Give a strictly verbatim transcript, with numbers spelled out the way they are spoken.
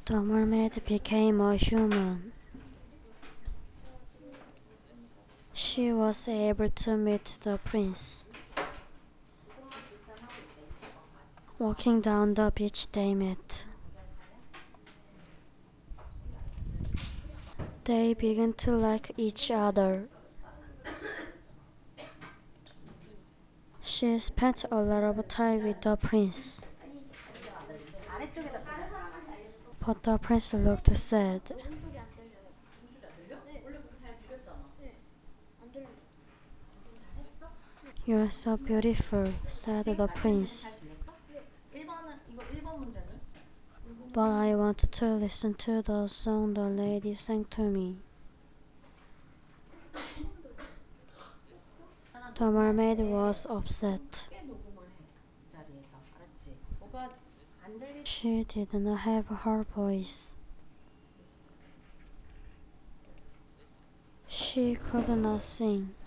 The mermaid became a human. She was able to meet the prince. Walking down the beach they met. They began to like each other. She spent a lot of time with the prince. But the prince looked sad. You are so beautiful, said the prince. But I want to listen to the song the lady sang to me. The mermaid was upset. She did not have her voice. She could not sing.